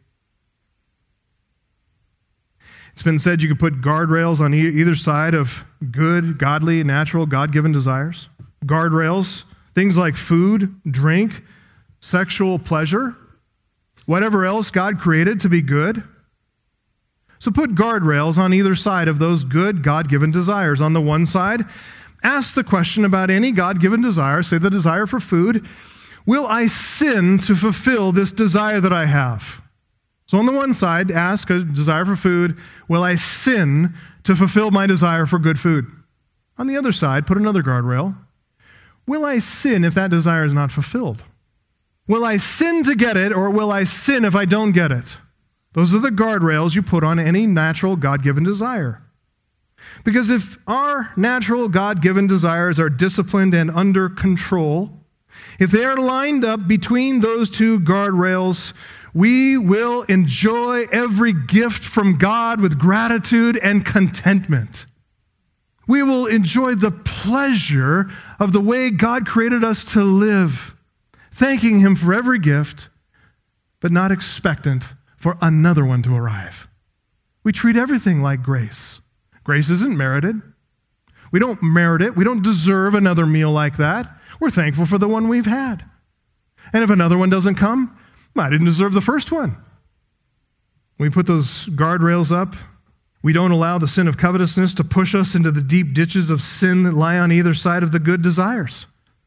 It's been said you could put guardrails on e- either side of good, godly, natural, God-given desires. Guardrails, things like food, drink, sexual pleasure, whatever else God created to be good. So put guardrails on either side of those good God-given desires. On the one side, ask the question about any God-given desire, say the desire for food. Will I sin to fulfill this desire that I have? So on the one side, ask a desire for food, will I sin to fulfill my desire for good food? On the other side, put another guardrail. Will I sin if that desire is not fulfilled? Will I sin to get it, or will I sin if I don't get it? Those are the guardrails you put on any natural God-given desire. Because if our natural God-given desires are disciplined and under control, if they are lined up between those two guardrails, we will enjoy every gift from God with gratitude and contentment. We will enjoy the pleasure of the way God created us to live, thanking Him for every gift, but not expectant for another one to arrive. We treat everything like grace. Grace isn't merited. We don't merit it. We don't deserve another meal like that. We're thankful for the one we've had. And if another one doesn't come, I didn't deserve the first one. We put those guardrails up. We don't allow the sin of covetousness to push us into the deep ditches of sin that lie on either side of the good desires.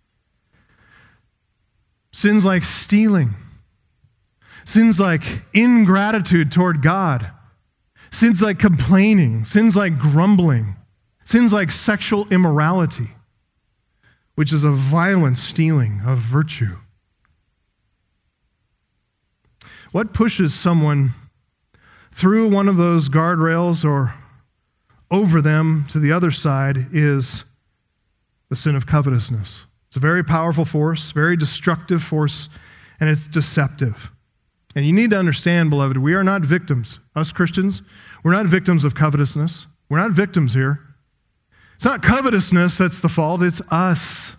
Sins like stealing. Sins like ingratitude toward God. Sins like complaining. Sins like grumbling. Sins like sexual immorality, which is a violent stealing of virtue. What pushes someone through one of those guardrails or over them to the other side is the sin of covetousness. It's a very powerful force, very destructive force, and it's deceptive. And you need to understand, beloved, we are not victims. Us Christians, we're not victims of covetousness. We're not victims here. It's not covetousness that's the fault, it's us.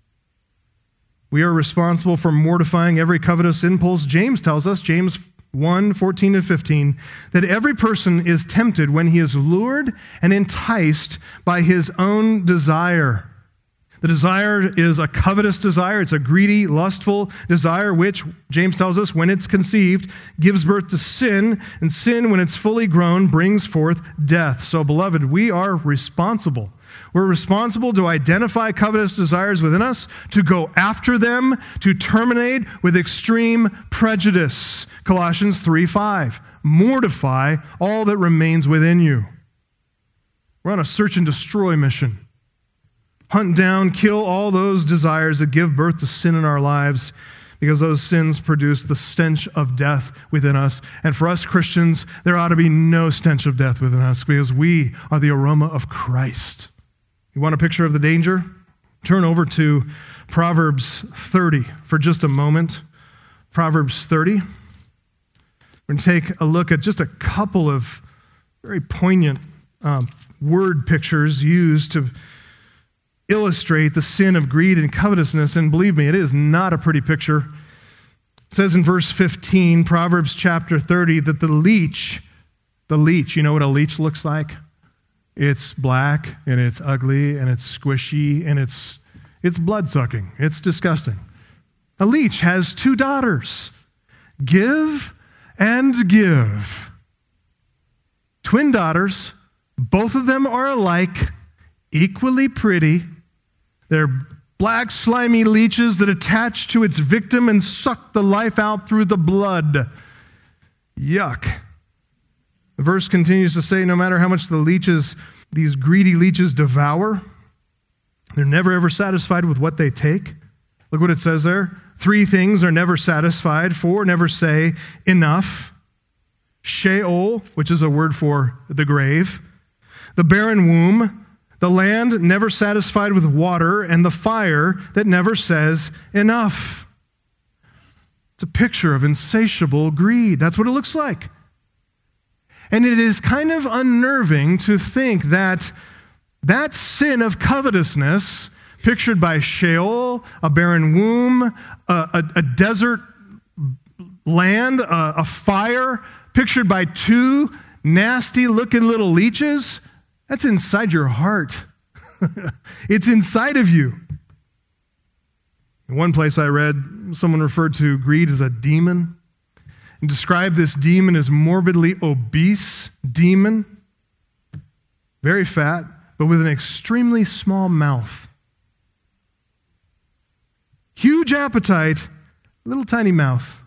We are responsible for mortifying every covetous impulse. James tells us, James one, fourteen and fifteen, that every person is tempted when he is lured and enticed by his own desire. The desire is a covetous desire. It's a greedy, lustful desire, which, James tells us, when it's conceived, gives birth to sin, and sin, when it's fully grown, brings forth death. So, beloved, we are responsible. We're responsible to identify covetous desires within us, to go after them, to terminate with extreme prejudice. Colossians three five, mortify all that remains within you. We're on a search and destroy mission. Hunt down, kill all those desires that give birth to sin in our lives, because those sins produce the stench of death within us. And for us Christians, there ought to be no stench of death within us, because we are the aroma of Christ. You want a picture of the danger? Turn over to Proverbs thirty for just a moment. Proverbs thirty. We're going to take a look at just a couple of very poignant um, word pictures used to illustrate the sin of greed and covetousness. And believe me, it is not a pretty picture. It says in verse fifteen, Proverbs chapter thirty, that the leech, the leech, you know what a leech looks like? It's black, and it's ugly, and it's squishy, and it's it's blood-sucking. It's disgusting. A leech has two daughters, Give and Give. Twin daughters, both of them are alike, equally pretty. They're black, slimy leeches that attach to its victim and suck the life out through the blood. Yuck. The verse continues to say, no matter how much the leeches, these greedy leeches devour, they're never ever satisfied with what they take. Look what it says there. Three things are never satisfied. Four never say enough. Sheol, which is a word for the grave. The barren womb. The land never satisfied with water. And the fire that never says enough. It's a picture of insatiable greed. That's what it looks like. And it is kind of unnerving to think that that sin of covetousness, pictured by Sheol, a barren womb, a, a, a desert land, a, a fire, pictured by two nasty-looking little leeches, that's inside your heart. It's inside of you. In one place I read, someone referred to greed as a demon. and described this demon as morbidly obese demon, very fat, but with an extremely small mouth. Huge appetite, little tiny mouth.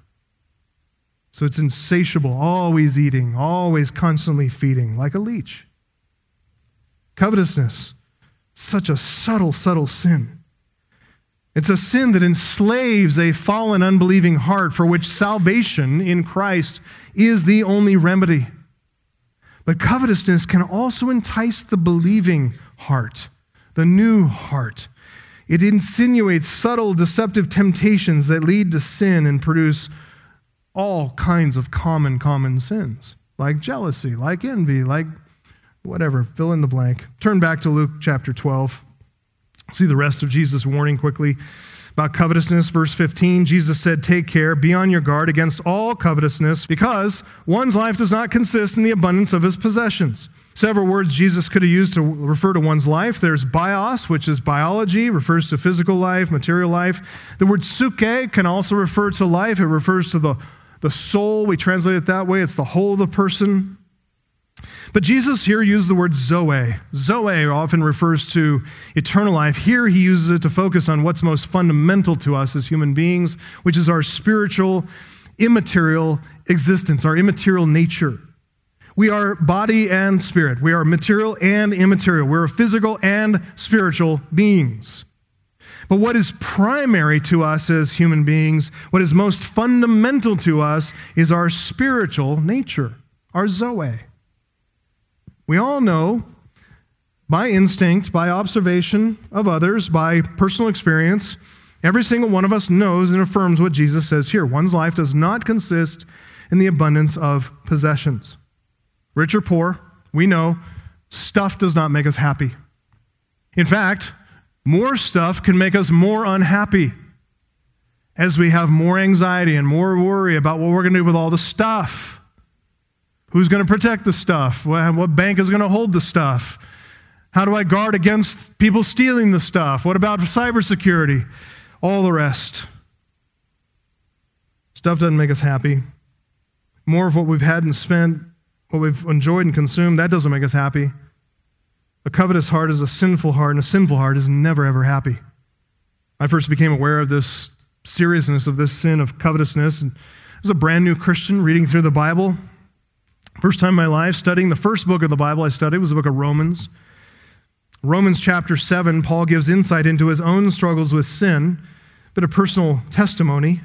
So it's insatiable, always eating, always constantly feeding, like a leech. Covetousness, such a subtle, subtle sin. It's a sin that enslaves a fallen, unbelieving heart for which salvation in Christ is the only remedy. But covetousness can also entice the believing heart, the new heart. It insinuates subtle, deceptive temptations that lead to sin and produce all kinds of common, common sins, like jealousy, like envy, like whatever, fill in the blank. Turn back to Luke chapter twelve. See the rest of Jesus' warning quickly about covetousness. Verse fifteen, Jesus said, "Take care, be on your guard against all covetousness, because one's life does not consist in the abundance of his possessions." Several words Jesus could have used to refer to one's life. There's bios, which is biology, refers to physical life, material life. The word suke can also refer to life. It refers to the, the soul. We translate it that way. It's the whole of the person. But Jesus here uses the word zoe. Zoe often refers to eternal life. Here he uses it to focus on what's most fundamental to us as human beings, which is our spiritual, immaterial existence, our immaterial nature. We are body and spirit. We are material and immaterial. We're physical and spiritual beings. But what is primary to us as human beings, what is most fundamental to us, is our spiritual nature, our zoe. We all know by instinct, by observation of others, by personal experience, every single one of us knows and affirms what Jesus says here. One's life does not consist in the abundance of possessions. Rich or poor, we know stuff does not make us happy. In fact, more stuff can make us more unhappy as we have more anxiety and more worry about what we're going to do with all the stuff. Who's going to protect the stuff? What bank is going to hold the stuff? How do I guard against people stealing the stuff? What about cybersecurity? All the rest. Stuff doesn't make us happy. More of what we've had and spent, what we've enjoyed and consumed, that doesn't make us happy. A covetous heart is a sinful heart, and a sinful heart is never, ever happy. I first became aware of this seriousness of this sin of covetousness and as a brand new Christian reading through the Bible. First time in my life studying the first book of the Bible I studied was the book of Romans. Romans chapter seven, Paul gives insight into his own struggles with sin, a bit of personal testimony.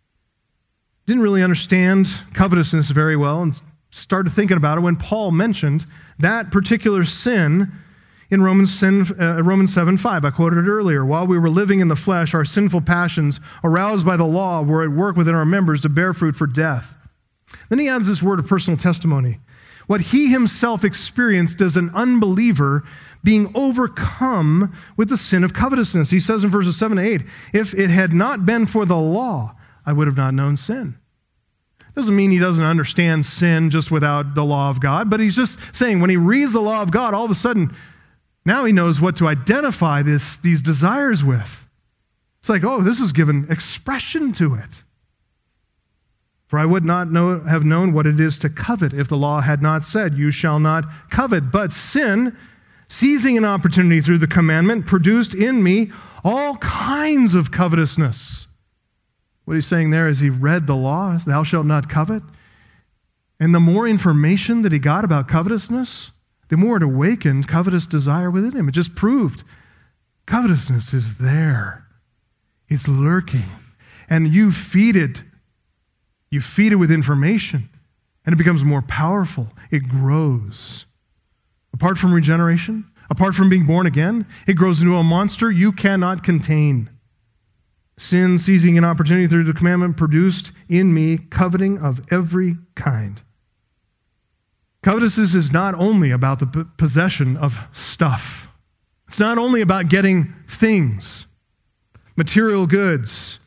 Didn't really understand covetousness very well and started thinking about it when Paul mentioned that particular sin in Romans seven five. I quoted it earlier. While we were living in the flesh, our sinful passions, aroused by the law, were at work within our members to bear fruit for death. Then he adds this word of personal testimony. What he himself experienced as an unbeliever being overcome with the sin of covetousness. He says in verses seven to eight, if it had not been for the law, I would have not known sin. Doesn't mean he doesn't understand sin just without the law of God, but he's just saying when he reads the law of God, all of a sudden, now he knows what to identify this, these desires with. It's like, oh, this is given expression to it. For I would not know, have known what it is to covet if the law had not said, you shall not covet. But sin, seizing an opportunity through the commandment, produced in me all kinds of covetousness. What he's saying there is he read the law, thou shalt not covet. And the more information that he got about covetousness, the more it awakened covetous desire within him. It just proved covetousness is there. It's lurking. And you feed it. You feed it with information, and it becomes more powerful. It grows. Apart from regeneration, apart from being born again, it grows into a monster you cannot contain. Sin, seizing an opportunity through the commandment, produced in me coveting of every kind. Covetousness is not only about the possession of stuff. It's not only about getting things, material goods.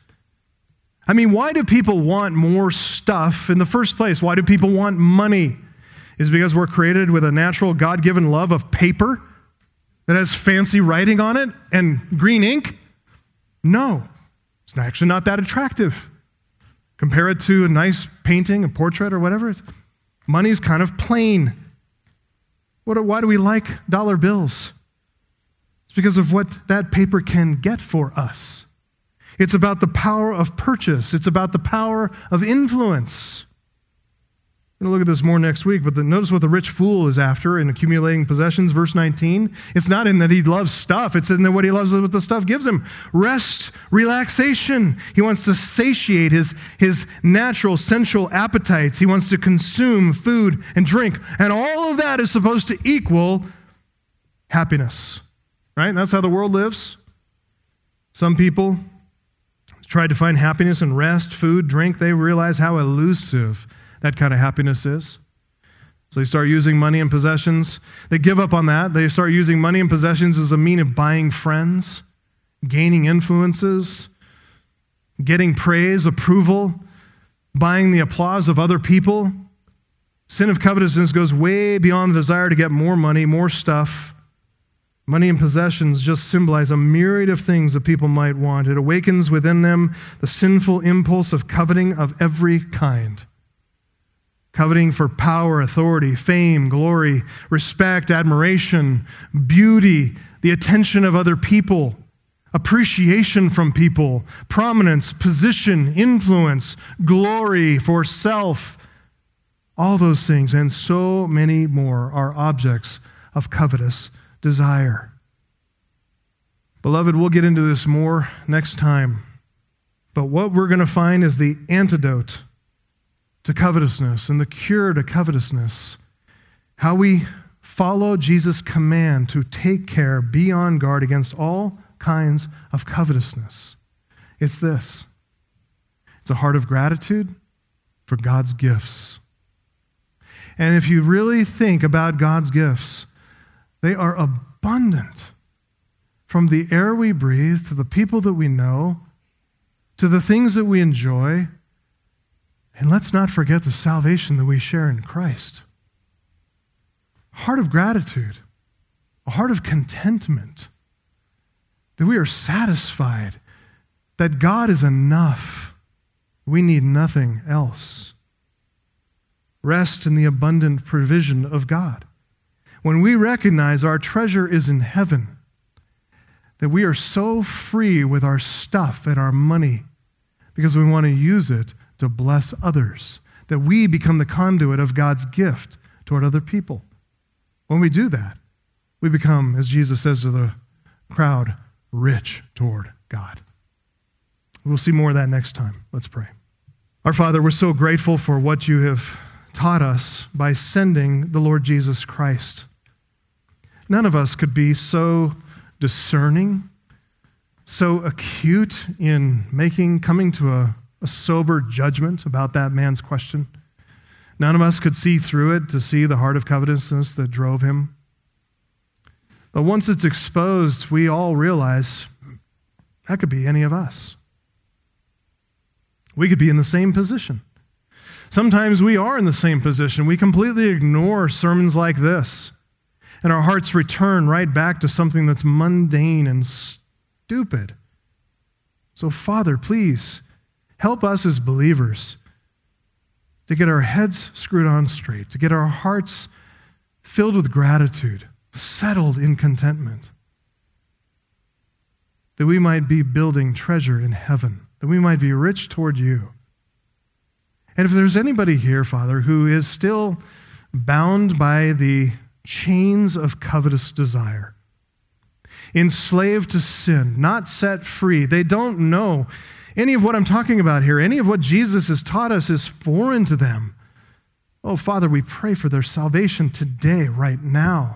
I mean, why do people want more stuff in the first place? Why do people want money? Is it because we're created with a natural God-given love of paper that has fancy writing on it and green ink? No. It's actually not that attractive. Compare it to a nice painting, a portrait, or whatever. Money's kind of plain. What, why do we like dollar bills? It's because of what that paper can get for us. It's about the power of purchase. It's about the power of influence. We're going to look at this more next week, but the, notice what the rich fool is after in accumulating possessions. Verse nineteen, it's not in that he loves stuff. It's in that what he loves is what the stuff gives him. Rest, relaxation. He wants to satiate his, his natural, sensual appetites. He wants to consume food and drink. And all of that is supposed to equal happiness. Right? That's how the world lives. Some people tried to find happiness in rest, food, drink. They realize how elusive that kind of happiness is. So they start using money and possessions. They give up on that. They start using money and possessions as a means of buying friends, gaining influences, getting praise, approval, buying the applause of other people. Sin of covetousness goes way beyond the desire to get more money, more stuff. Money and possessions just symbolize a myriad of things that people might want. It awakens within them the sinful impulse of coveting of every kind. Coveting for power, authority, fame, glory, respect, admiration, beauty, the attention of other people, appreciation from people, prominence, position, influence, glory for self. All those things and so many more are objects of covetous desire. Beloved, we'll get into this more next time. But what we're going to find is the antidote to covetousness and the cure to covetousness. How we follow Jesus' command to take care, be on guard against all kinds of covetousness. It's this. It's a heart of gratitude for God's gifts. And if you really think about God's gifts, they are abundant. From the air we breathe, to the people that we know, to the things that we enjoy. And let's not forget the salvation that we share in Christ. A heart of gratitude, a heart of contentment, that we are satisfied, that God is enough. We need nothing else. Rest in the abundant provision of God. When we recognize our treasure is in heaven, that we are so free with our stuff and our money because we want to use it to bless others, that we become the conduit of God's gift toward other people. When we do that, we become, as Jesus says to the crowd, rich toward God. We'll see more of that next time. Let's pray. Our Father, we're so grateful for what you have taught us by sending the Lord Jesus Christ. None of us could be so discerning, so acute in making, coming to a, a sober judgment about that man's question. None of us could see through it to see the heart of covetousness that drove him. But once it's exposed, we all realize that could be any of us. We could be in the same position. Sometimes we are in the same position. We completely ignore sermons like this, and our hearts return right back to something that's mundane and stupid. So, Father, please help us as believers to get our heads screwed on straight, to get our hearts filled with gratitude, settled in contentment, that we might be building treasure in heaven, that we might be rich toward you. And if there's anybody here, Father, who is still bound by the chains of covetous desire, enslaved to sin, not set free, they don't know any of what I'm talking about here, any of what Jesus has taught us is foreign to them. Oh, Father, we pray for their salvation today, right now.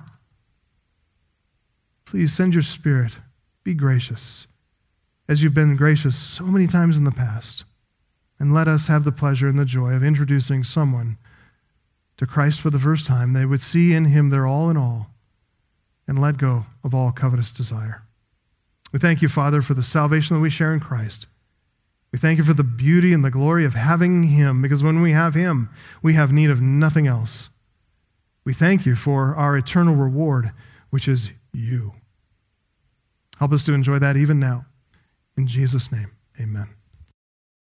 Please send your Spirit. Be gracious, as you've been gracious so many times in the past. And let us have the pleasure and the joy of introducing someone to Christ for the first time. They would see in him their all in all and let go of all covetous desire. We thank you, Father, for the salvation that we share in Christ. We thank you for the beauty and the glory of having him, because when we have him, we have need of nothing else. We thank you for our eternal reward, which is you. Help us to enjoy that even now. In Jesus' name, amen.